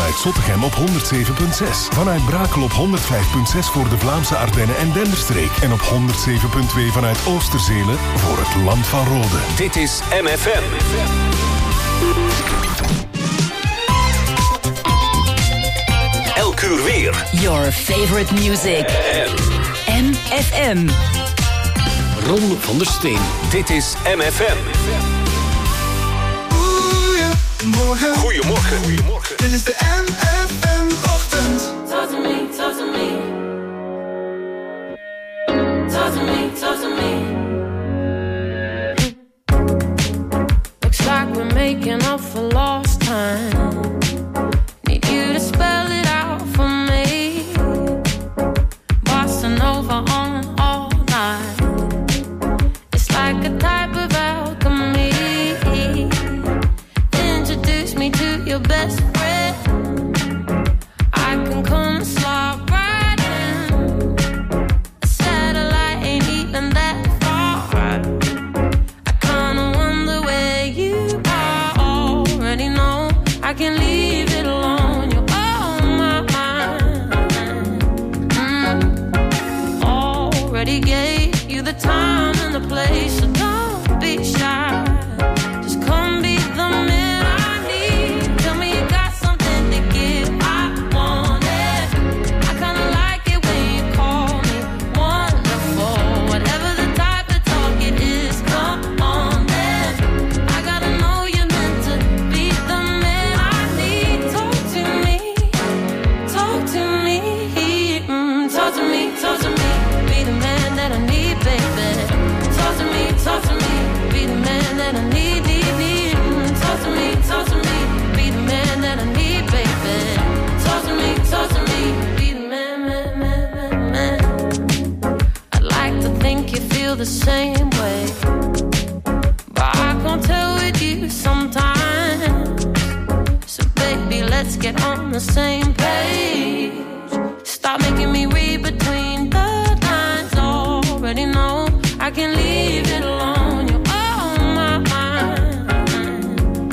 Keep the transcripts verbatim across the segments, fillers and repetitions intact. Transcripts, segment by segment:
vanuit Zottegem op honderd zeven komma zes. Vanuit Brakel op honderd vijf komma zes voor de Vlaamse Ardennen en Denderstreek. En op honderd zeven komma twee vanuit Oosterzelen voor het Land van Rode. Dit is M F M. Elk uur weer. Your favorite music. M F M. Ron van der Steen. Dit is M F M. Goedemorgen. Goedemorgen. Goedemorgen. Dit is de M F M-ochtend. Talk to me, talk to me. Talk to me, talk to me. Looks like we're making up for lost time. Need you to spell it out for me. Bossa Nova on all night. It's like a type of alchemy. Introduce me to your best friend. I can come and slide right in. A satellite ain't even that far. I kinda wonder where you are. Already know I can leave it alone. You're on my mind. Mm. Already gave you the time and the place, so don't be shy. Just come be the man I need. Tell me you got something to give. I want it. I kinda like it when you call me wonderful. Whatever the type of talk it is, come on then. I gotta know you're meant to be the man I need. Talk to me, talk to me, mm, talk to me, talk to me. Be the man that I need, baby. Talk to me, talk to me. Be the man that I need, need, need. Mm, talk to me, talk to me. Be the man that I need, baby. Talk to me, talk to me. Be the man, man, man, man, man. I'd like to think you feel the same way, but I can't tell with you sometimes. So baby, let's get on the same page. Stop making me read between the lines. Already know I can leave it alone. You're on my mind.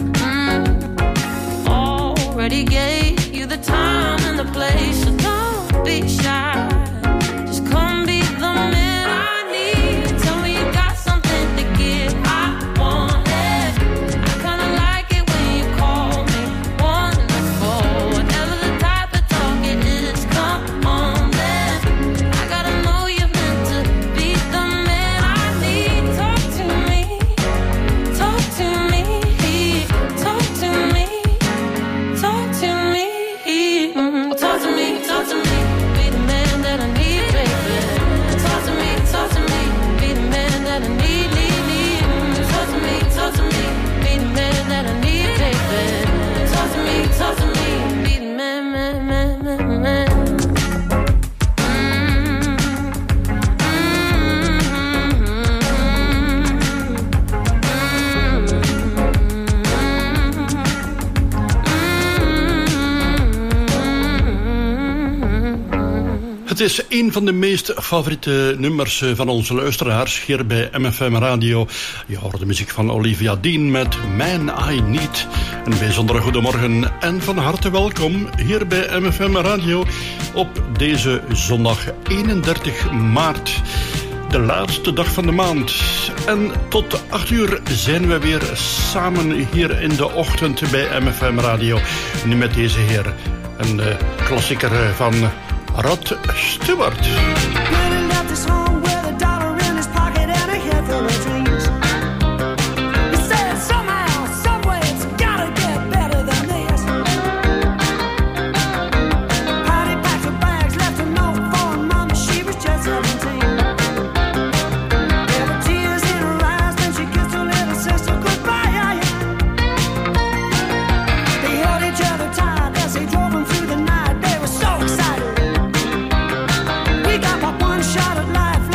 Mm. Already gave you the time and the place, so don't be shy. Just come be the man I need. Tell me you got something to give. I want it. I kinda like it when you call me wonderful. Whatever the type of talk it is, come on then. I gotta know you're meant to be the man I need. Talk to me, talk to me, talk to me, talk to me, mm, talk to me, talk to me. Be the man that I need, baby. Talk to me, talk to me. Be the man that I need, need, need. Mm, talk to me, talk to me. Be the man that I need, baby. Talk to me, talk to me. Be the man, man, man, man, man. Het is een van de meest favoriete nummers van onze luisteraars hier bij M F M Radio. Je hoort de muziek van Olivia Dean met Man I Need. Een bijzondere goedemorgen en van harte welkom hier bij M F M Radio op deze zondag eenendertig maart. De laatste dag van de maand. En tot acht uur zijn we weer samen hier in de ochtend bij M F M Radio. Nu met deze heer, een uh, klassieker van Rod Stewart. One shot at life.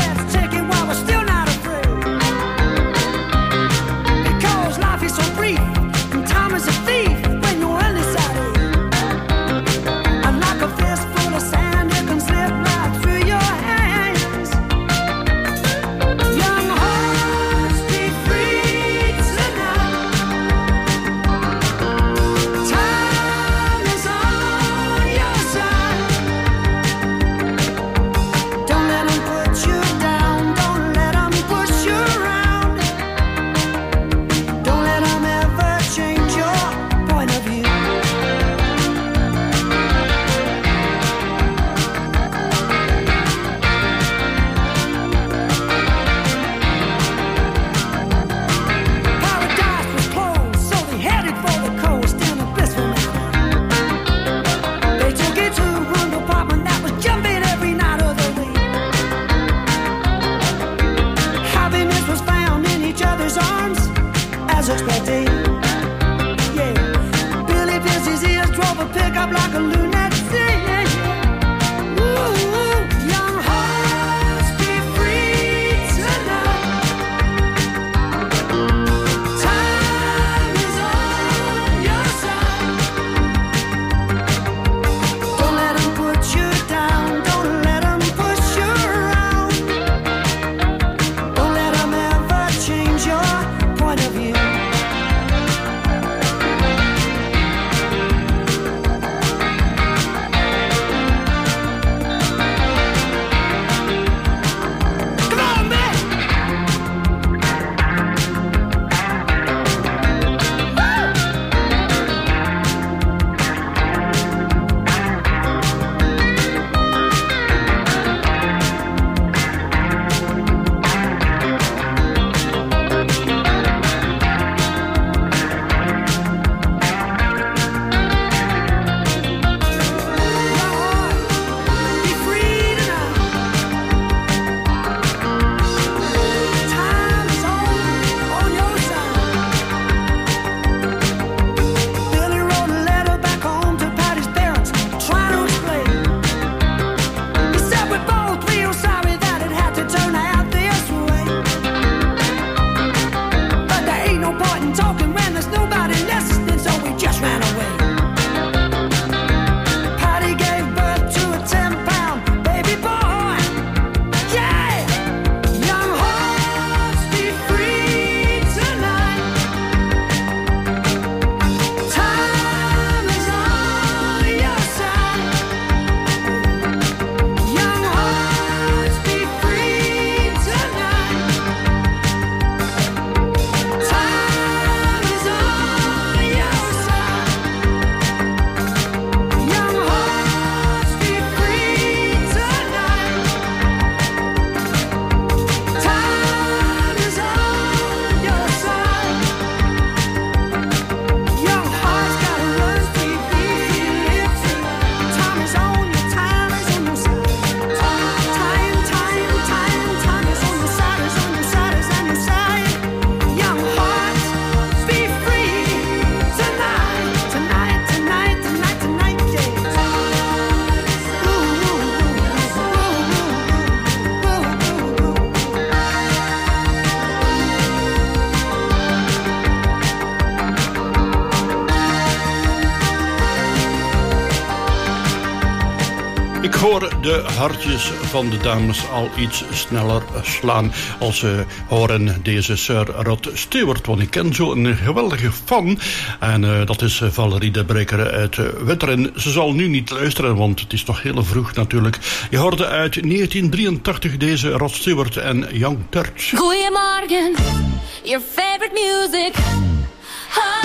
hoor de hartjes van de dames al iets sneller slaan als ze horen deze Sir Rod Stewart. Want ik ken zo een geweldige fan. En uh, dat is Valerie de Breker uit uh, Wetteren. Ze zal nu niet luisteren, want het is nog heel vroeg natuurlijk. Je hoorde uit negentien drieëntachtig deze Rod Stewart en Young Turks. Goedemorgen, your favorite music. Oh.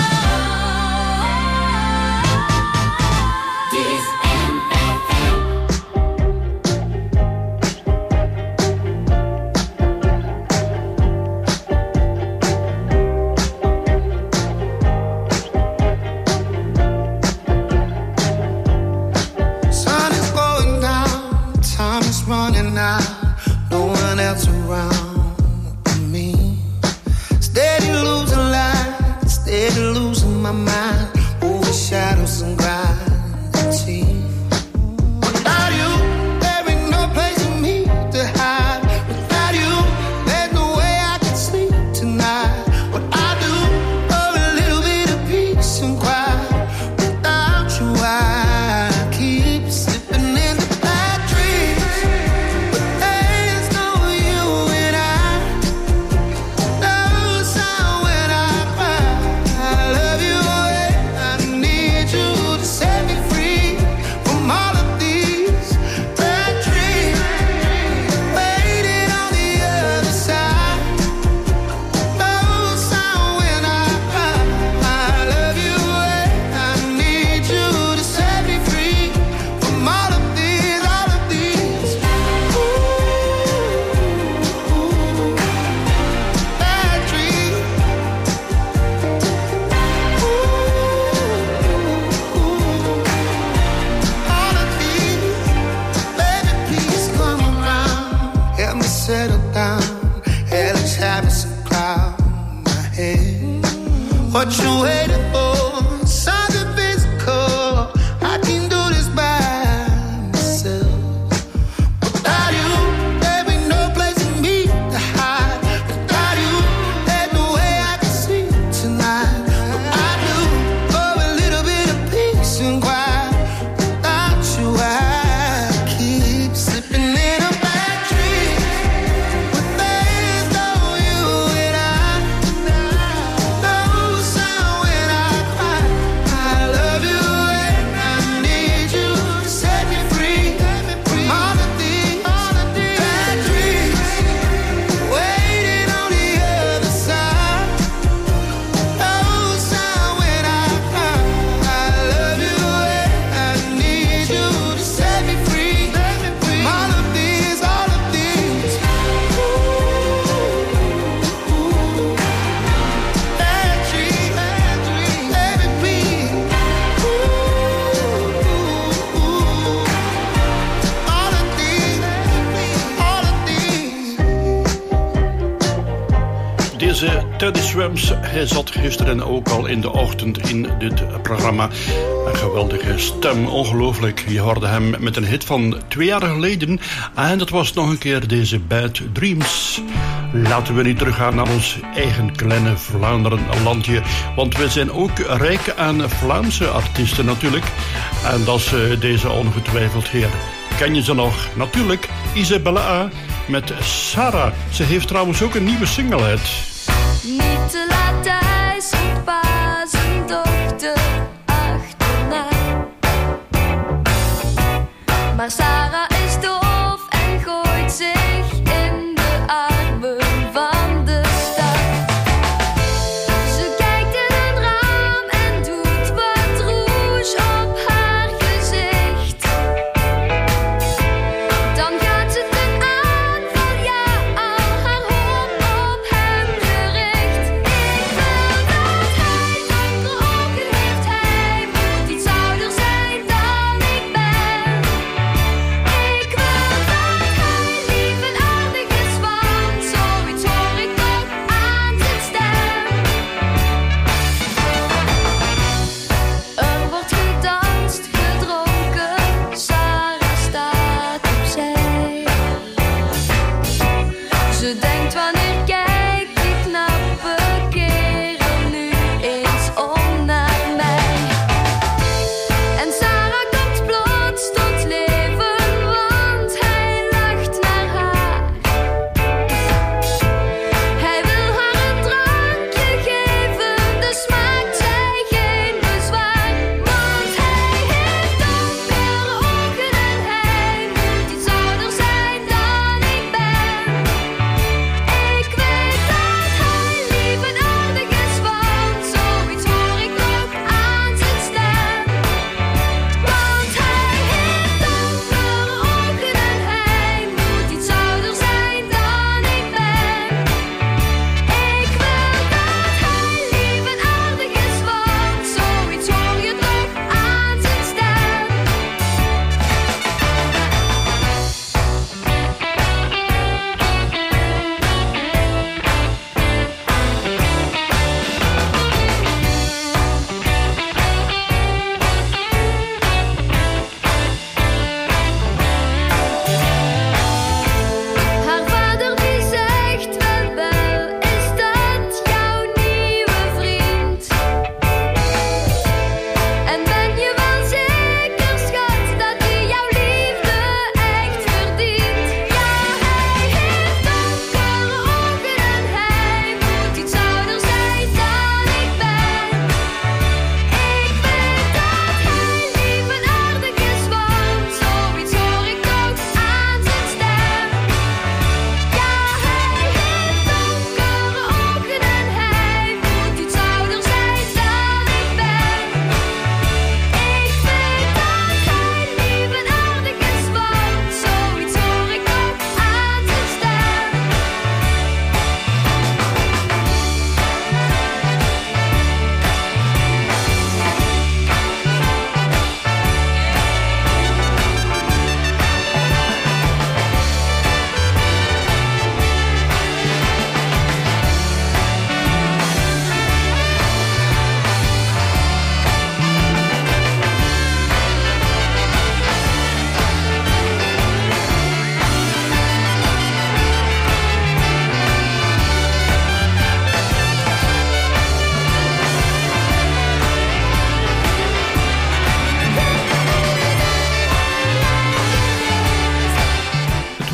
Running out, no one else around me. Steady losing light, steady losing my mind. Over shadows and gravity. Without you, there ain't no place for me to hide. Without you, there's no way I can sleep tonight. What I do, oh, a little bit of peace and quiet. Without you, I keep slipping in the bad dreams. What you waiting for? Something physical. I can do this by myself. Without you, there ain't no place for me to hide. Without you, there's no way I can sleep tonight. But I do, oh, a little bit of peace and quiet. Without you, I keep slipping in a bad dream. But there's no you and I. No sound when I cry. I love you and I need you to set me free. From all of these bad dreams waiting on the other side. No sound when I cry. I love you and I need you to set me free. From all of these, all of these bad dreams, bad dreams. Let me be. All of these, all of these. Deze Teddy Swims, hij zat gisteren ook al in de ochtend in dit programma. Een geweldige stem, ongelooflijk. Je hoorde hem met een hit van twee jaar geleden. En dat was nog een keer deze Bad Dreams. Laten we nu teruggaan naar ons eigen kleine Vlaanderen-landje. Want we zijn ook rijk aan Vlaamse artiesten natuurlijk. En dat is uh, deze ongetwijfeld heer. Ken je ze nog? Natuurlijk, Isabella A. met Sarah. Ze heeft trouwens ook een nieuwe single uit. Niet te laat thuis, roept pa zijn dochter achterna. Maar Sarah is doof en gooit zich in de armen van de stad. Ze kijkt in een raam en doet wat rouge op haar gezicht. Dan gaat ze ten aanval, ja, al haar hoop op hem gericht. Ik wil dat hij donkere ogen heeft, hij moet iets ouder zijn dan ik ben.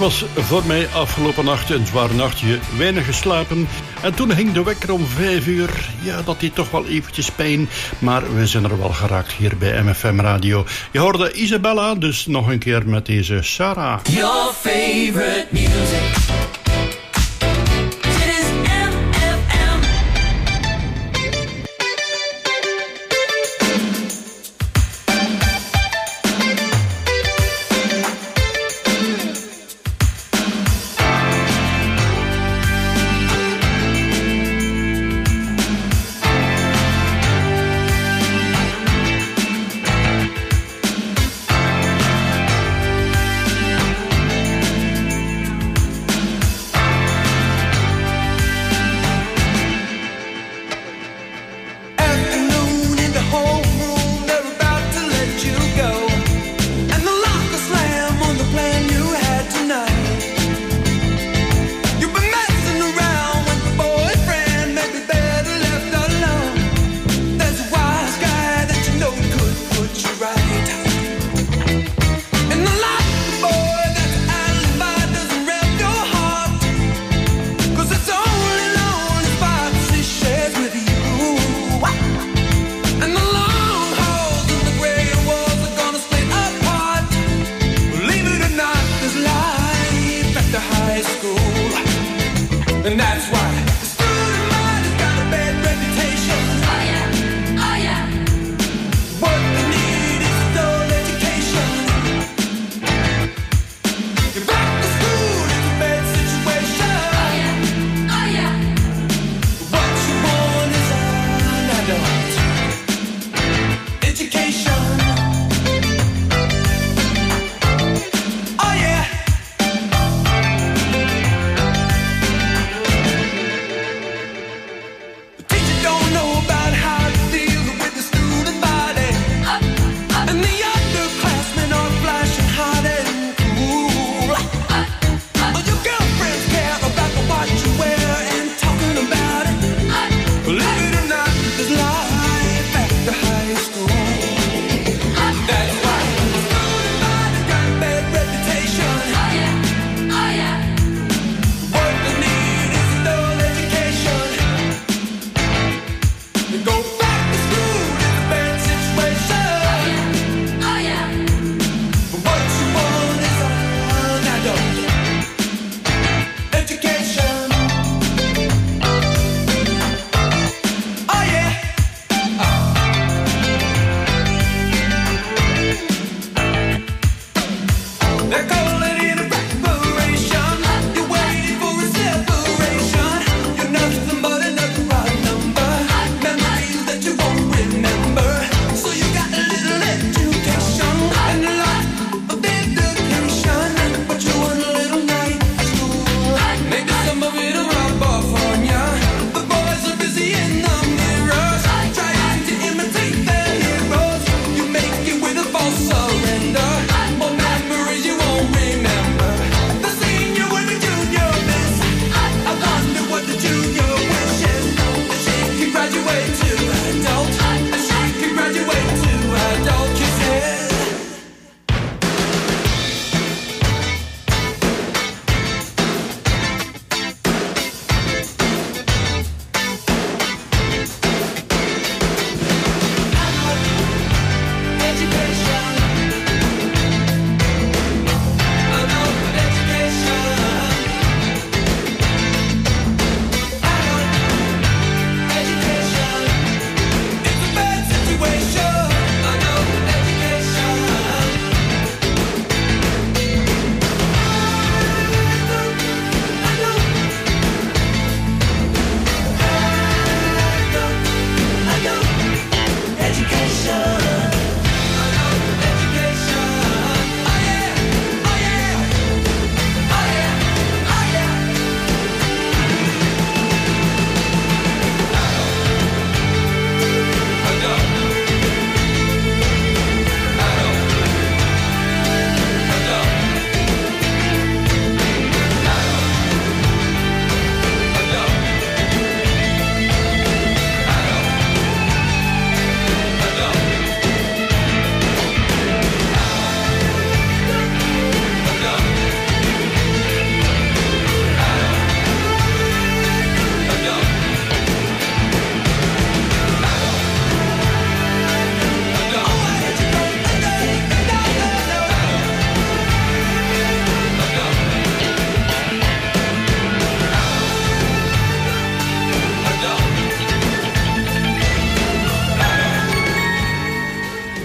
was voor mij afgelopen nacht een zwaar nachtje, weinig geslapen. En toen ging de wekker om vijf uur. Ja, dat deed toch wel eventjes pijn. Maar we zijn er wel geraakt hier bij M F M Radio. Je hoorde Isabella, dus nog een keer met deze Sarah. Your favorite music.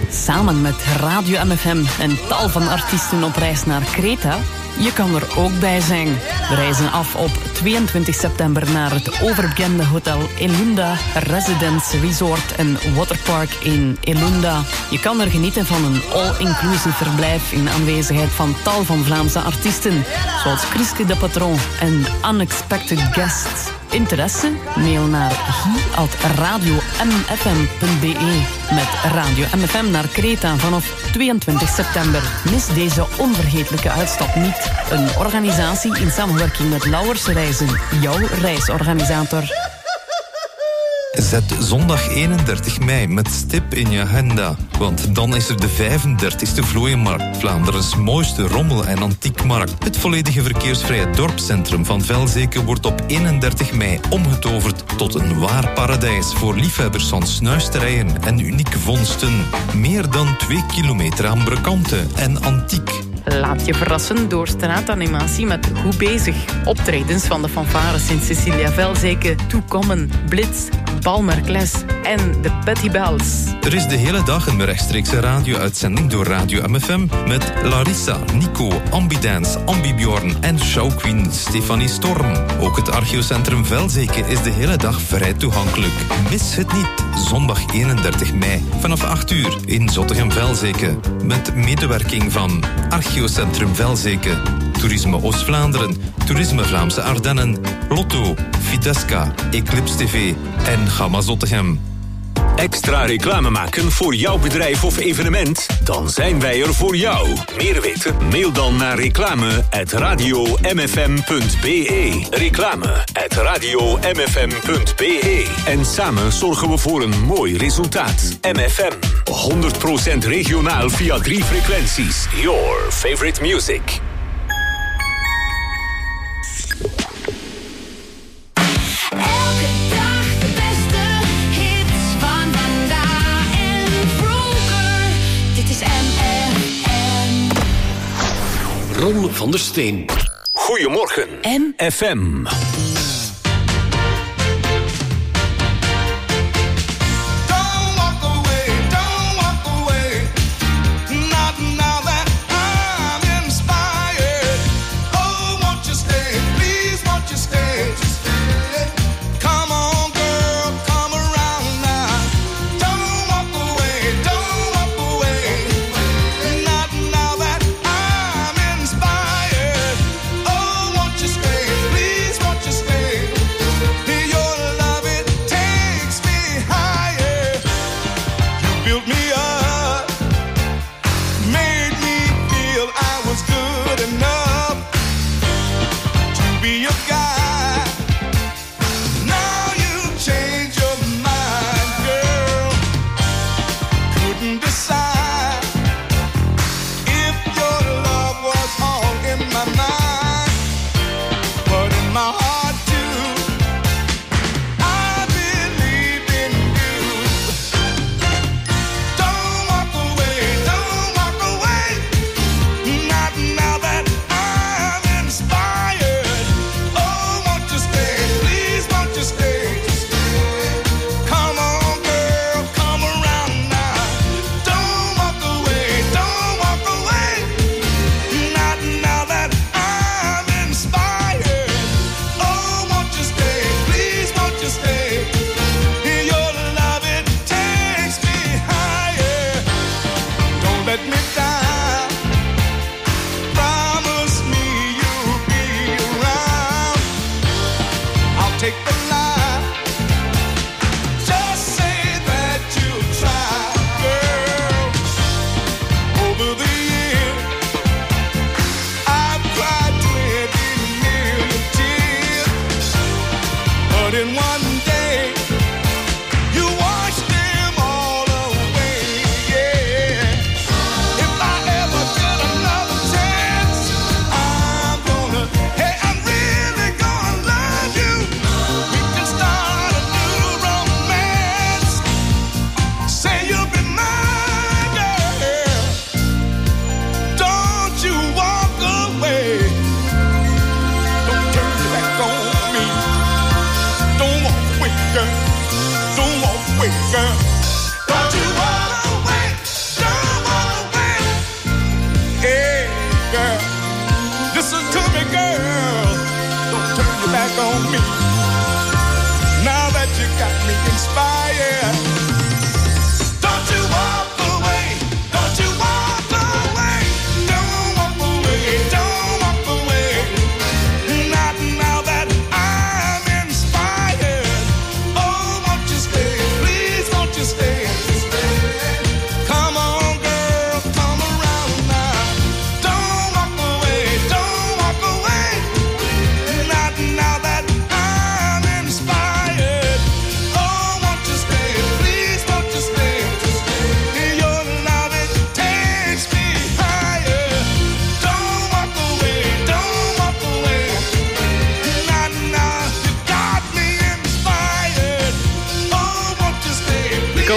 Samen met Radio M F M en tal van artiesten op reis naar Kreta. Je kan er ook bij zijn. We reizen af op tweeëntwintig september naar het overbekende hotel Elunda Residence Resort en Waterpark in Elunda. Je kan er genieten van een all-inclusive verblijf in aanwezigheid van tal van Vlaamse artiesten, zoals Chriske de Patron en Unexpected Guests. Interesse? Mail naar guy at radio m f m punt b e met Radio M F M naar Kreta vanaf tweeëntwintig september. Mis deze onvergetelijke uitstap niet. Een organisatie in samenwerking met Lauwers Reizen, jouw reisorganisator. Zet zondag eenendertig mei met stip in je agenda. Want dan is er de vijfendertigste Vlooienmarkt, Vlaanderen's mooiste rommel- en antiekmarkt. Het volledige verkeersvrije dorpscentrum van Velzeke wordt op eenendertig mei omgetoverd tot een waar paradijs voor liefhebbers van snuisterijen en unieke vondsten. Meer dan twee kilometer aan brekanten en antiek. Laat je verrassen door straatanimatie met Goed Bezig. Optredens van de fanfare Sint-Cecilia Velzeke, Toekommen, Blitz, Balmerkles en de Petty Bells. Er is de hele dag een rechtstreekse radio-uitzending door Radio M F M met Larissa, Nico, Ambidance, Ambibjorn en showqueen Stefanie Storm. Ook het Archeocentrum Velzeke is de hele dag vrij toegankelijk. Mis het niet, zondag eenendertig mei vanaf acht uur in Zottegem-Velzeke met medewerking van Archeocentrum Velzeke, Toerisme Oost-Vlaanderen, Toerisme Vlaamse Ardennen, Lotto, Fidesca, Eclipse T V en Gamma Zottegem. Extra reclame maken voor jouw bedrijf of evenement? Dan zijn wij er voor jou. Meer weten? Mail dan naar reclame at radio m f m punt b e. Reclame at radio m f m punt b e. En samen zorgen we voor een mooi resultaat. M F M, honderd procent regionaal via drie frequenties. Your favorite music. Ron van der Steen. Goedemorgen. M F M. Just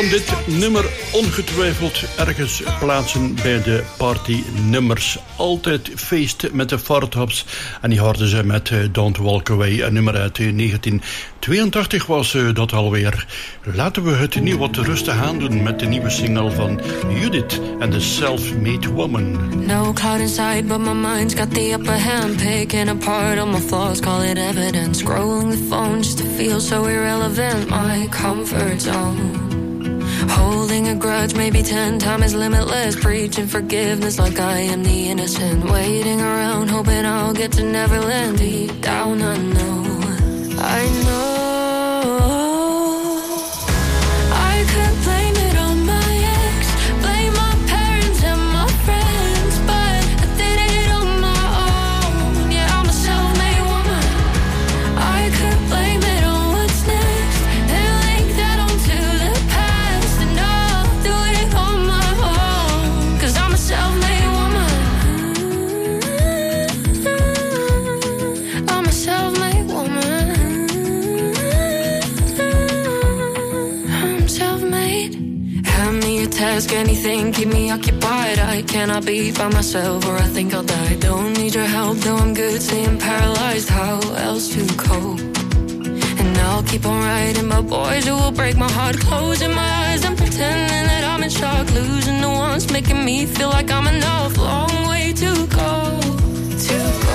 kan dit nummer ongetwijfeld ergens plaatsen bij de partynummers. Altijd feest met de Farthops. En die hoorden ze met uh, Don't Walk Away, een nummer uit uh, negentien tweeëntachtig was uh, dat alweer. Laten we het nu wat rustig aandoen met de nieuwe single van Judith en The Self-Made Woman. No cloud inside, but my mind's got the upper hand. Picking apart all my flaws, call it evidence. Scrolling the phone just to feel so irrelevant. My comfort zone. Holding a grudge, maybe ten times limitless. Preaching forgiveness like I am the innocent. Waiting around, hoping I'll get to Neverland. Deep down I know, I know I could blame it on my ex, blame my parents and my friends, but I did it on my own. Yeah, I'm a self-made woman. I could blame it on what's next, then link that onto the past, and I'll do it on my own, 'cause I'm a self-made woman. I'm a self-made woman. I'm self-made. Hand me a task, anything, keep me occupied. I cannot be by myself or I think I'll die. Don't need your help, though I'm good, staying paralyzed. How else to cope? And I'll keep on writing about boys who will break my heart, closing my eyes and pretending that I'm in shock, losing the ones making me feel like I'm enough. Long way to go, to go.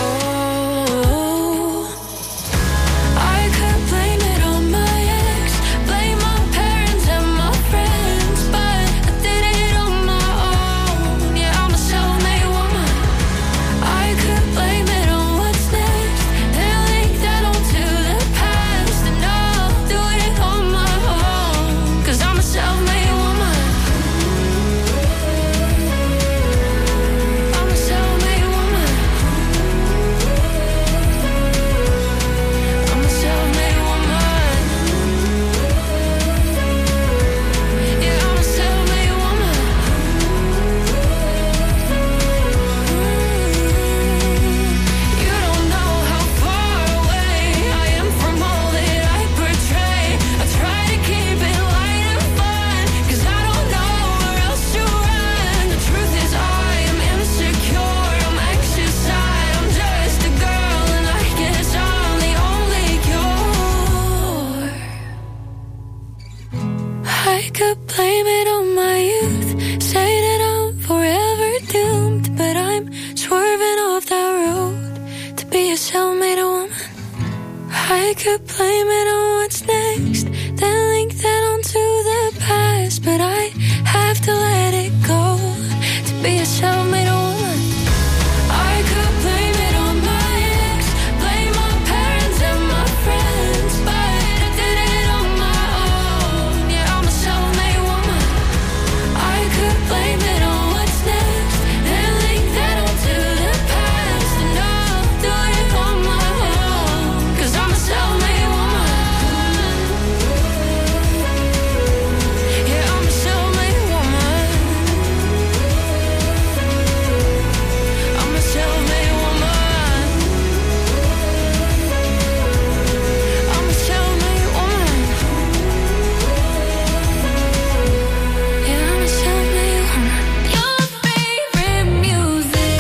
I could blame it on my ex, blame my parents and my friends, but I did it on my own. Yeah, I'm a self-made woman. I could blame it on what's next, then link that onto the past, and I'll do it on my own, 'cause I'm a self-made woman. I'm a self-made woman. I'm a self-made woman. Yeah, I'm a self-made woman. You don't know how far away I am from all that I portray. I try to keep it light and fun, 'cause I don't know where else to run. The truth is I am insecure, I'm anxious, I am just a girl, and I guess I'm the only cure. I could blame it on my youth, say that I'm forever doomed, but I'm swerving off that road to be a self-made woman. I could blame it on what's next, then link that onto the past, but I have to let it go to be a self-made woman. I could blame it on my ex, blame my parents and my friends, but I did it on my own. Yeah, I'm a self-made woman. I could blame it on what's next, then link that onto the past, and I'll do it on my own, 'cause I'm a self-made woman. Yeah, I'm a self-made woman. I'm a self-made woman. I'm a self-made woman. Yeah, I'm a self-made woman. Your favorite music.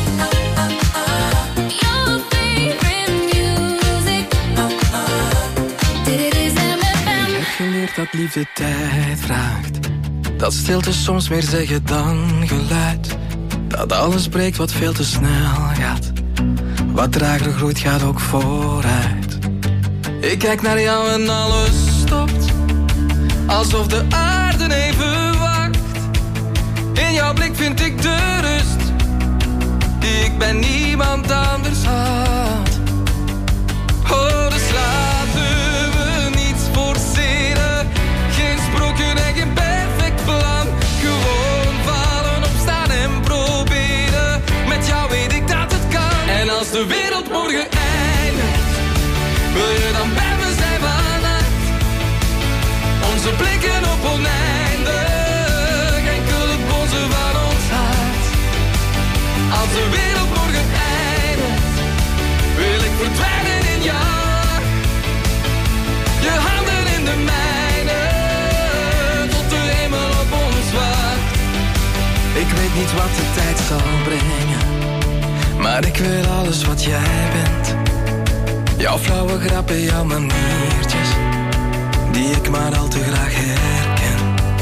Your favorite music. Dit is M F M. Ik heb geleerd dat liefde tijd vraagt, dat stilte soms meer zeggen dan geluid, dat alles spreekt wat veel te snel gaat, wat trager groeit gaat ook vooruit. Ik kijk naar jou en alles stopt, alsof de aarde even wacht. In jouw blik vind ik de rust, die ik bij niemand anders had. Oh, dus laten we niets forceren, geen sprookje en geen perfect plan. Gewoon vallen, opstaan en proberen, met jou weet ik dat het kan. En als de wereld morgen eindigt, wil je dan bij me zijn vannacht? Onze blikken op oneindig, enkel het bonzen van ons hart. Als de wereld morgen eindigt, niet wat de tijd zal brengen, maar ik wil alles wat jij bent. Jouw flauwe grappen, jouw maniertjes, die ik maar al te graag herken.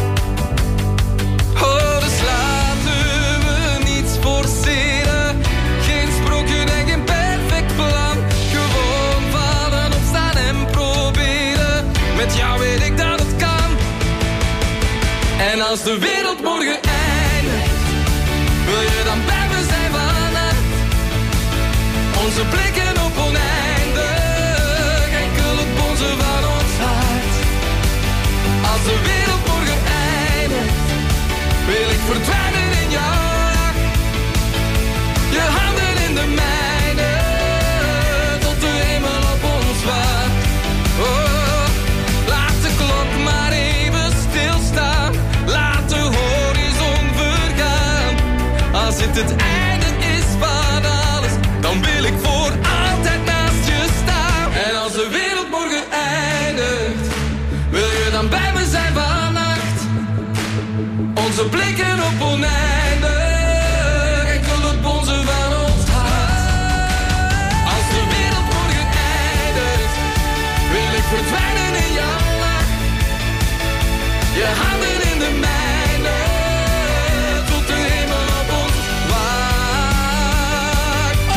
Oh, dus laten we niets forceren, geen sprookje en geen perfect plan. Gewoon vallen, opstaan en proberen, met jou weet ik dat het kan. En als de wereld morgen eindigt, wil je dan bij me zijn vannacht? Onze blikken op oneindig, enkel het bonzen van ons hart. Als de wereld morgen eindigt, wil ik verdwijnen in jouw lach. Je handen in de mijne, tot de hemel op ons wacht. Oh, laat de klok maar even stilstaan, laat de horizon vergaan. Als het het einde is van alles, dan wil ik voor altijd naast je staan. En als de wereld morgen eindigt, wil je dan bij me zijn vannacht? Onze blikken op oneindig, enkel het bonzen van ons hart. Als de wereld morgen eindigt, wil ik verdwijnen in jouw lach. Je handen in de mijne, tot de hemel op ons wacht. Oh,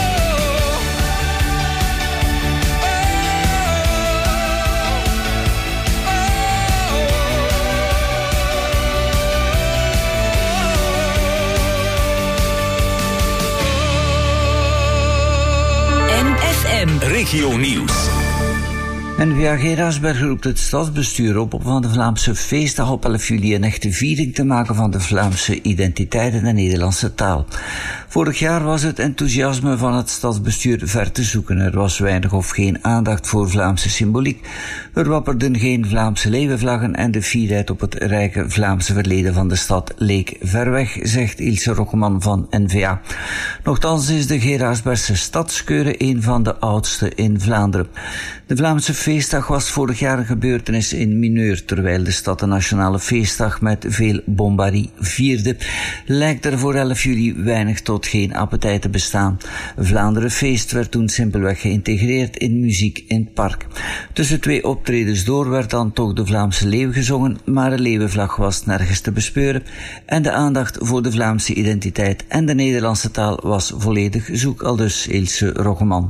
N F M Regio Nieuws. N V A Geraardsberg roept het stadsbestuur op om van de Vlaamse feestdag op elf juli een echte viering te maken van de Vlaamse identiteit en de Nederlandse taal. Vorig jaar was het enthousiasme van het stadsbestuur ver te zoeken. Er was weinig of geen aandacht voor Vlaamse symboliek. Er wapperden geen Vlaamse leeuwenvlaggen en de fierheid op het rijke Vlaamse verleden van de stad leek ver weg, zegt Ilse Rokkeman van N V A. Nochtans is de Geraardsbergse stadskeure een van de oudste in Vlaanderen. De Vlaamse feestdag was vorig jaar een gebeurtenis in mineur, terwijl de stad een nationale feestdag met veel bombarie vierde, lijkt er voor elf juli weinig tot geen appetijt te bestaan. Vlaanderen Feest werd toen simpelweg geïntegreerd in muziek in het park. Tussen twee optredens door werd dan toch de Vlaamse leeuw gezongen, maar de leeuwenvlag was nergens te bespeuren en de aandacht voor de Vlaamse identiteit en de Nederlandse taal was volledig zoek, aldus Ilse Roggeman.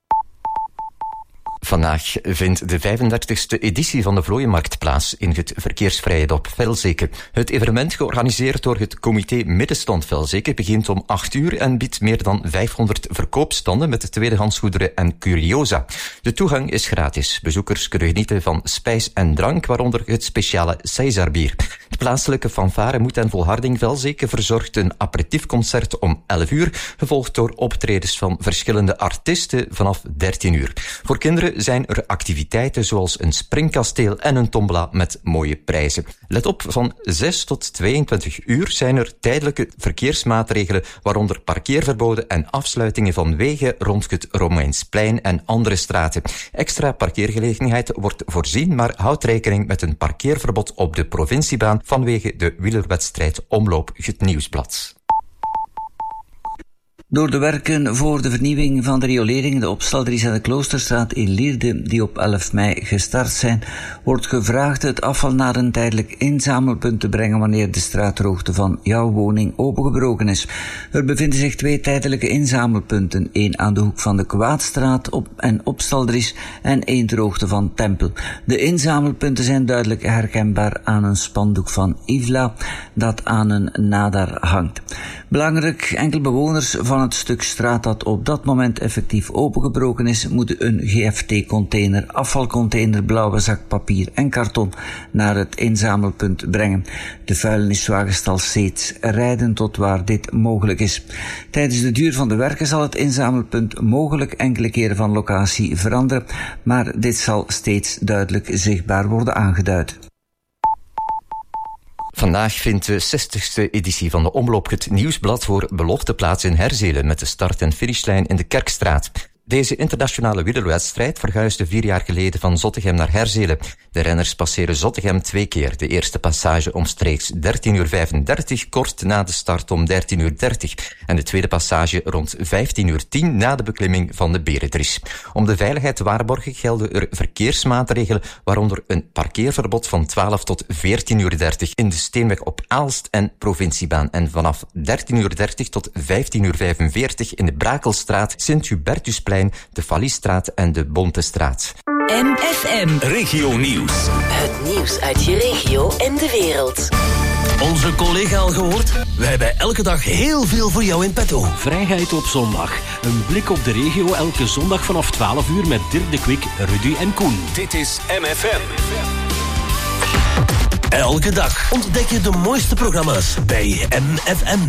Vandaag vindt de vijfendertigste editie van de Vlooienmarkt plaats in het verkeersvrije dorp Velzeke. Het evenement, georganiseerd door het comité Middenstand Velzeke, begint om acht uur en biedt meer dan vijfhonderd verkoopstanden met tweedehandsgoederen en curiosa. De toegang is gratis. Bezoekers kunnen genieten van spijs en drank, waaronder het speciale Caesarbier. De plaatselijke fanfare Moed en Volharding Velzeke verzorgt een aperitiefconcert om elf uur, gevolgd door optredens van verschillende artiesten vanaf dertien uur. Voor kinderen zijn er activiteiten zoals een springkasteel en een tombola met mooie prijzen. Let op, van zes tot tweeëntwintig uur zijn er tijdelijke verkeersmaatregelen, waaronder parkeerverboden en afsluitingen van wegen rond het Romeinsplein en andere straten. Extra parkeergelegenheid wordt voorzien, maar houd rekening met een parkeerverbod op de provinciebaan vanwege de wielerwedstrijd Omloop het Nieuwsblad. Door de werken voor de vernieuwing van de riolering, de Opstalries en de Kloosterstraat in Lierde, die op elf mei gestart zijn, wordt gevraagd het afval naar een tijdelijk inzamelpunt te brengen wanneer de straatdroogte van jouw woning opengebroken is. Er bevinden zich twee tijdelijke inzamelpunten, één aan de hoek van de Kwaadstraat op en Opstalries en één ter hoogte van Tempel. De inzamelpunten zijn duidelijk herkenbaar aan een spandoek van Ivla dat aan een nadar hangt. Belangrijk, enkele bewoners van het stuk straat dat op dat moment effectief opengebroken is, moeten een G F T-container, afvalcontainer, blauwe zak papier en karton naar het inzamelpunt brengen. De vuilniswagen zal steeds rijden tot waar dit mogelijk is. Tijdens de duur van de werken zal het inzamelpunt mogelijk enkele keren van locatie veranderen, maar dit zal steeds duidelijk zichtbaar worden aangeduid. Vandaag vindt de zestigste editie van de Omloop het Nieuwsblad voor belofte plaats in Herzelen met de start- en finishlijn in de Kerkstraat. Deze internationale wielerwedstrijd verhuisde vier jaar geleden van Zottegem naar Herzelen. De renners passeren Zottegem twee keer. De eerste passage omstreeks dertien uur vijfendertig, kort na de start om dertien uur dertig. En de tweede passage rond vijftien uur tien na de beklimming van de Berendries. Om de veiligheid te waarborgen gelden er verkeersmaatregelen, waaronder een parkeerverbod van twaalf tot veertien uur dertig in de Steenweg op Aalst en Provinciebaan. En vanaf dertien uur dertig tot vijftien uur vijfenveertig in de Brakelstraat, Sint-Hubertusplein, de Valiestraat en de Bontestraat. M F M. Regio Nieuws. Het nieuws uit je regio en de wereld. Onze collega al gehoord? Wij hebben elke dag heel veel voor jou in petto. Vrijheid op zondag. Een blik op de regio elke zondag vanaf twaalf uur met Dirk de Kwik, Rudy en Koen. Dit is M F M. Elke dag ontdek je de mooiste programma's bij M F M.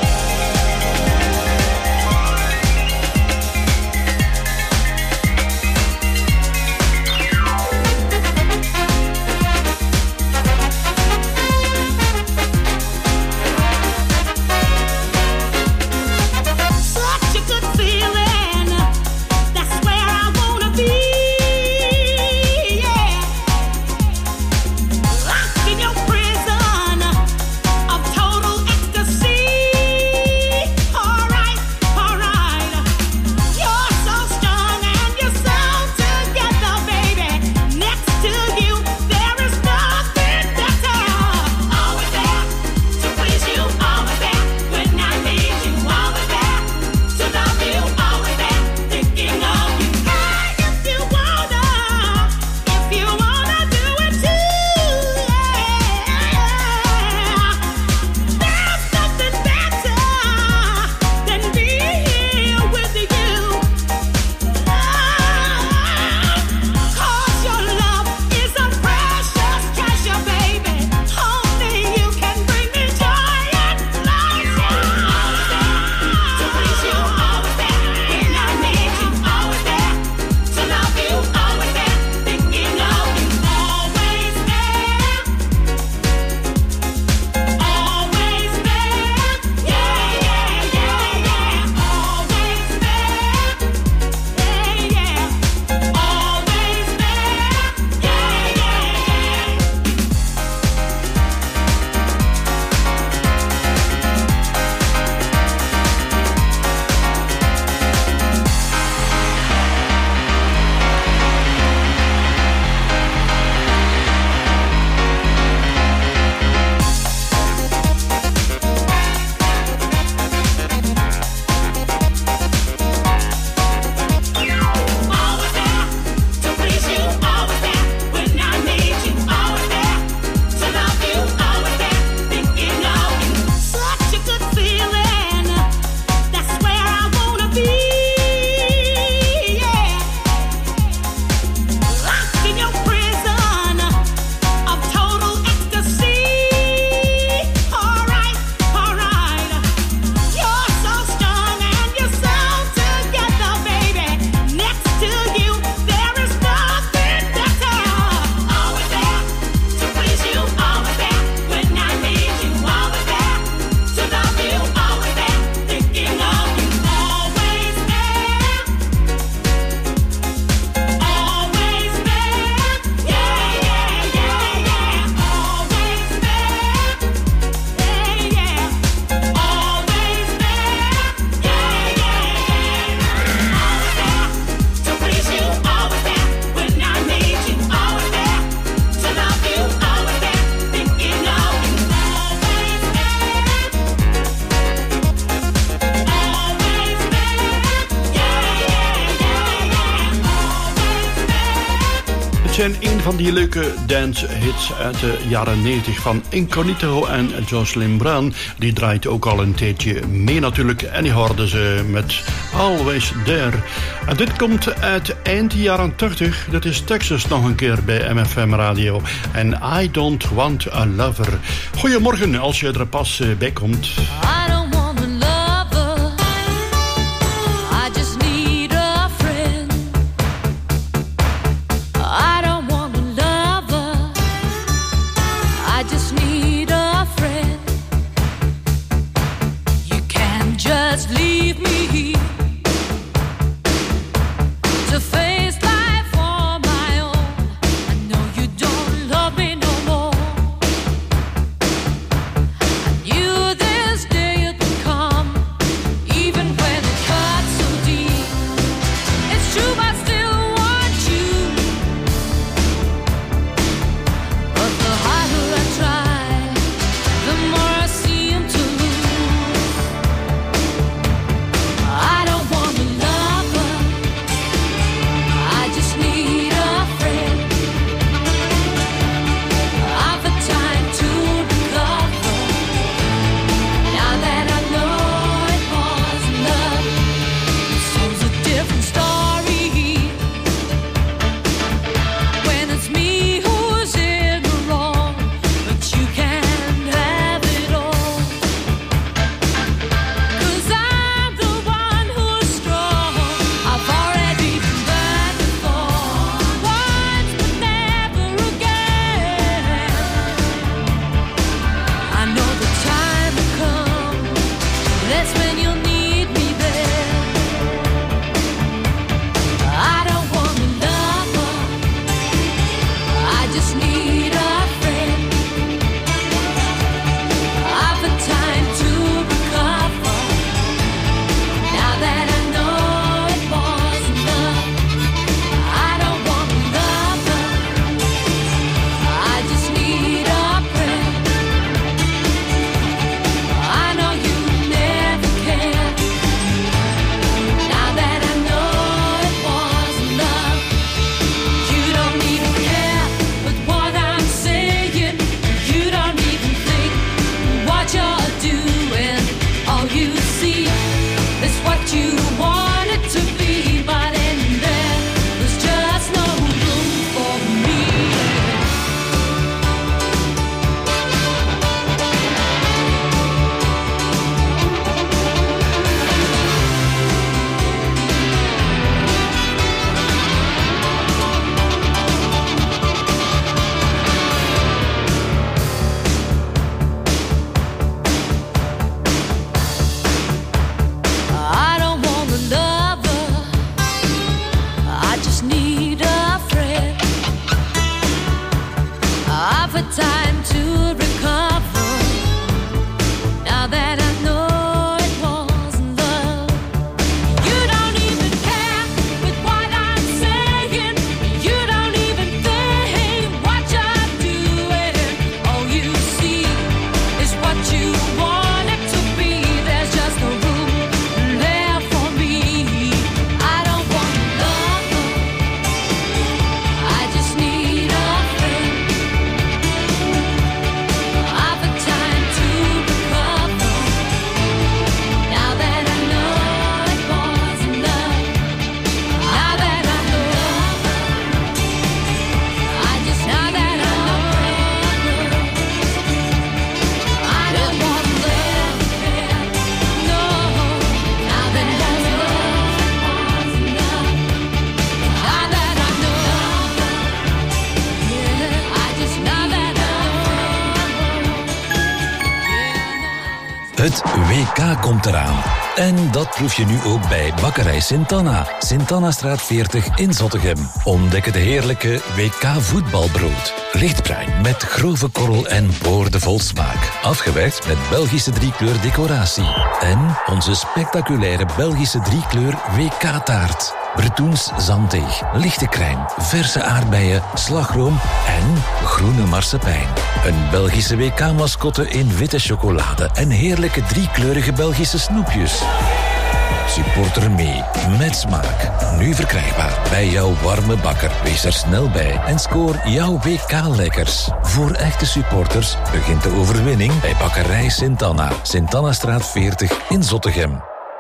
Het zijn een van die leuke dance-hits uit de jaren negentig van Incognito en Jocelyn Brown. Die draait ook al een tijdje mee natuurlijk. En die hoorden ze met Always There. En dit komt uit eind jaren tachtig. Dat is Texas nog een keer bij M F M Radio. En I Don't Want a Lover. Goedemorgen als je er pas bij komt. I don't want a lover. I just need a friend. I don't want a lover. I just need a friend. You can't just leave me here Het W K komt eraan. En dat proef je nu ook bij Bakkerij Sint-Anna. Sint-Annastraat veertig in Zottegem. Ontdek de heerlijke W K voetbalbrood. Lichtbruin met grove korrel en boordevol smaak. Afgewerkt met Belgische driekleur decoratie. En onze spectaculaire Belgische driekleur W K-taart. Bretoens zanddeeg, lichte crème, verse aardbeien, slagroom en groene marsepein. Een Belgische W K-mascotte in witte chocolade en heerlijke driekleurige Belgische snoepjes. Supporter mee, met smaak. Nu verkrijgbaar bij jouw warme bakker. Wees er snel bij en scoor jouw W K-lekkers. Voor echte supporters begint de overwinning bij Bakkerij Sint-Anna. Sint-Annastraat veertig in Zottegem.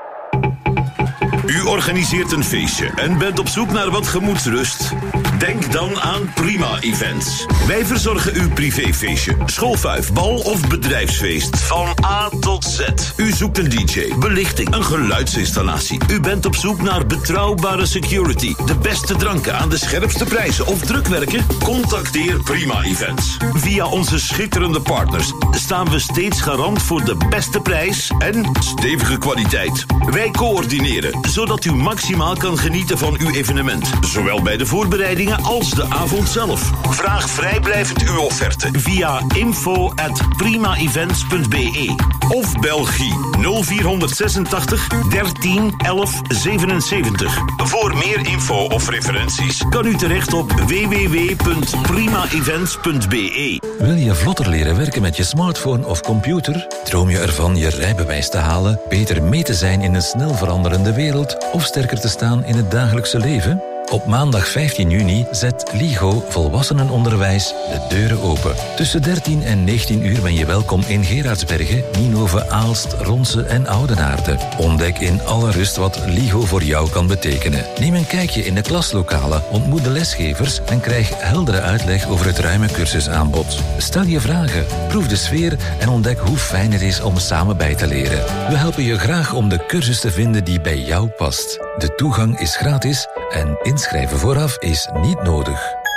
U organiseert een feestje en bent op zoek naar wat gemoedsrust? Denk dan aan Prima Events. Wij verzorgen uw privéfeestje, schoolfuif, bal of bedrijfsfeest. Van A tot Z. U zoekt een D J, belichting, een geluidsinstallatie. U bent op zoek naar betrouwbare security, de beste dranken aan de scherpste prijzen of drukwerken? Contacteer Prima Events. Via onze schitterende partners staan we steeds garant voor de beste prijs en stevige kwaliteit. Wij coördineren, zodat u maximaal kan genieten van uw evenement. Zowel bij de voorbereidingen als de avond zelf. Vraag vrijblijvend uw offerte via info at prima events punt b e of bel Guy nul vier zesentachtig dertien elf zevenenzeventig. Voor meer info of referenties kan u terecht op w w w punt prima events punt b e. Wil je vlotter leren werken met je smartphone of computer? Droom je ervan je rijbewijs te halen, beter mee te zijn in een snel veranderende wereld of sterker te staan in het dagelijkse leven? Op maandag vijftien juni zet LIGO Volwassenenonderwijs de deuren open. Tussen dertien en negentien uur ben je welkom in Gerardsbergen, Nienhoven, Aalst, Ronse en Oudenaarde. Ontdek in alle rust wat LIGO voor jou kan betekenen. Neem een kijkje in de klaslokalen, ontmoet de lesgevers en krijg heldere uitleg over het ruime cursusaanbod. Stel je vragen, proef de sfeer en ontdek hoe fijn het is om samen bij te leren. We helpen je graag om de cursus te vinden die bij jou past. De toegang is gratis en inschrijven vooraf is niet nodig.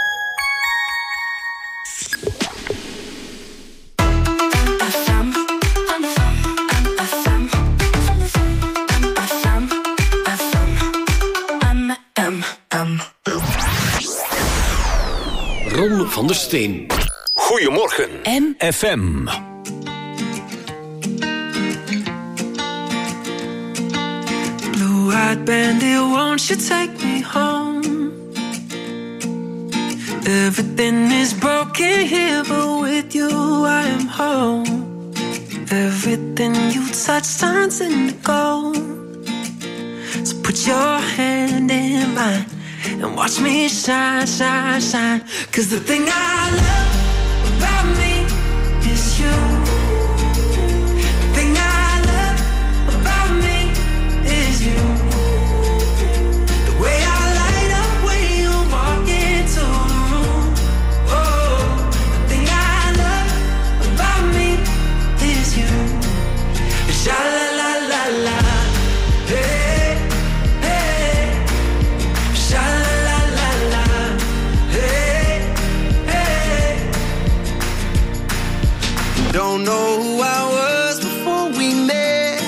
Ron van der Steen. Goedemorgen. M F M. Blue-eyed bandit, won't you take me home? Everything is broken here, but with you I am home. Everything you touch turns into gold. So put your hand in mine and watch me shine, shine, shine. 'Cause the thing I love about me is you. The thing I love about me is you. The way I light up when you walk into the room. Oh, the thing I love about me is you. Sha la la la la, hey, hey. Sha la la la la, hey, hey. Don't know who I was before we met.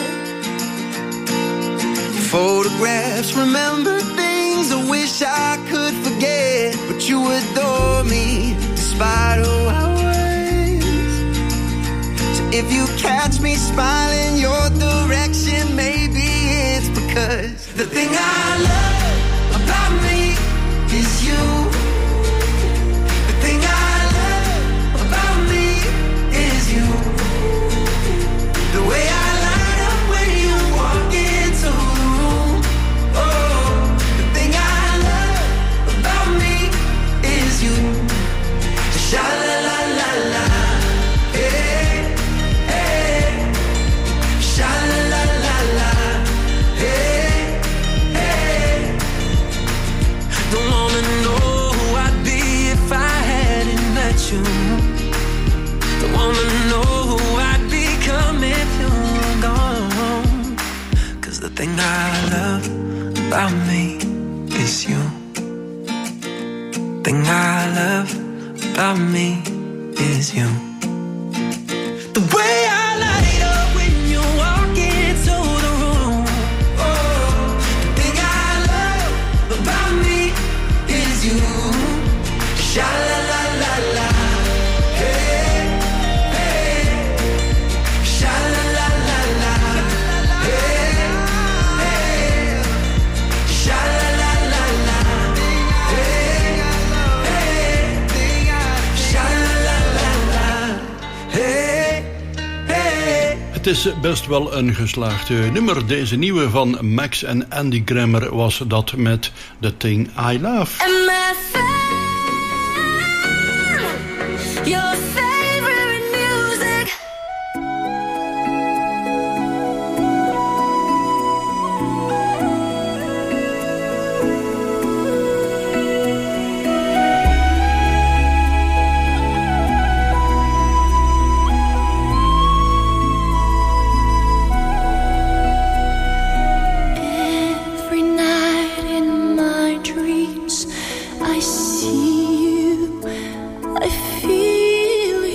Photographs, remember things I wish I could forget. But you adore me despite who I was. So if you catch me smiling your direction, maybe it's because the thing I love about me is you. The thing I love about me is you. The way I light up when you walk into the room. Oh, the thing I love about me is you. Sha la la la la, hey, hey. Sha la la la la, hey, hey. Don't wanna know who I'd be if I hadn't met you. Don't wanna know who I'd become if you were gone. 'Cause the thing I love about me is you. Thing I love about me is you. The way I light up when you is best wel een geslaagd nummer. Deze nieuwe van Max en Andy Grammer was dat met The Thing I Love. And my friend, your favorite music. Every night in my dreams I see you, I feel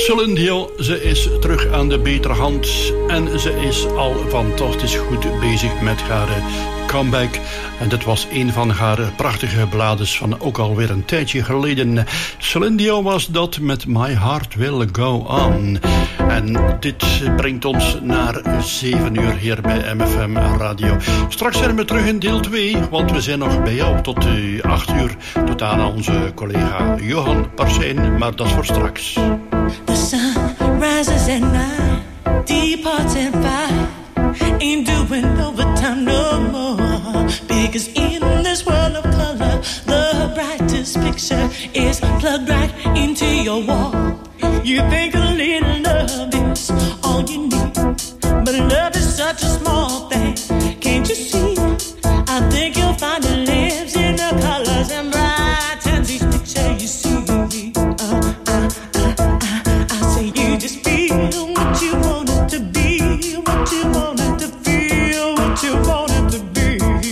Celine Dion, ze is terug aan de betere hand en ze is al fantastisch goed bezig met haar comeback. En dit was een van haar prachtige ballades van ook alweer een tijdje geleden. Celine Dion was dat met My Heart Will Go On. En dit brengt ons naar zeven uur hier bij M F M Radio. Straks zijn we terug in deel twee, want we zijn nog bij jou tot acht uur. Tot aan onze collega Johan Parsijn, maar dat is voor straks. The sun rises at night, departs at five. Ain't doing overtime no more. Because in this world of color, the brightest picture is plugged right into your wall. You think a little love is all you need, but love is such a small thing. Can't you see? I think you'll find it lives in the colors and brightens each picture you see. Uh, I, I, I, I say you just feel what you want it to be, what you want it to feel, what you want it to be.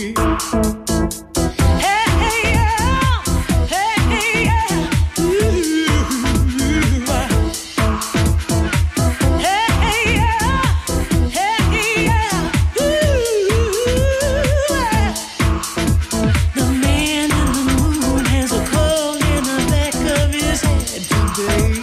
Hey, hey, yeah, hey, hey, yeah, ooh, hey, hey, yeah, hey, yeah, ooh. The man in the moon has a cold in the back of his head today.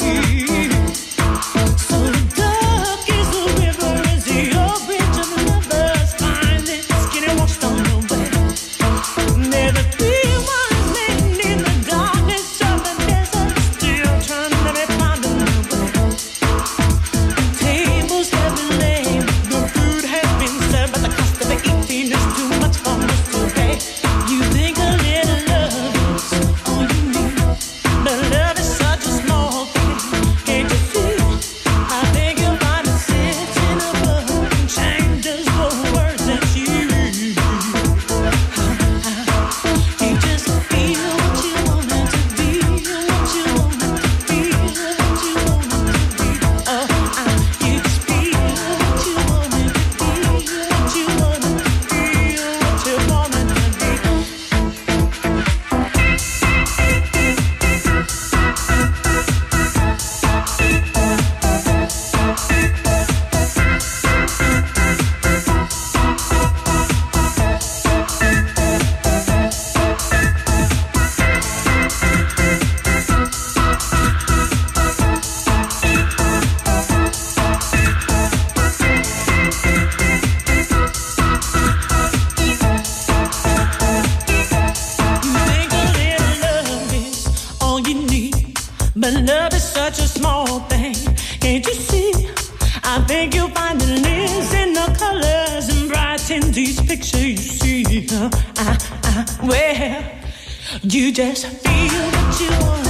So dark is the river, is the old bridge of lovers, finally getting washed on the way. There's a three wise men in the darkness of the desert, still trying to be found in the way. Tables have been laid, the food has been served, but the cost of eating is too much for us to pay. You think a little love is all you need, but love is such a small thing. Can't you see? I think you'll find it sits in a book and changes the words that you read. You just feel what you want it to be, what you want it to feel, what you want it to be. Oh, I, you just feel what you want it to be, what you want it to feel, what you want it to be. All you need, but love is such a small thing. Can't you see? I think you'll find it lives in the colors and brighten these pictures you see. Uh, I, I, well, you just feel what you want.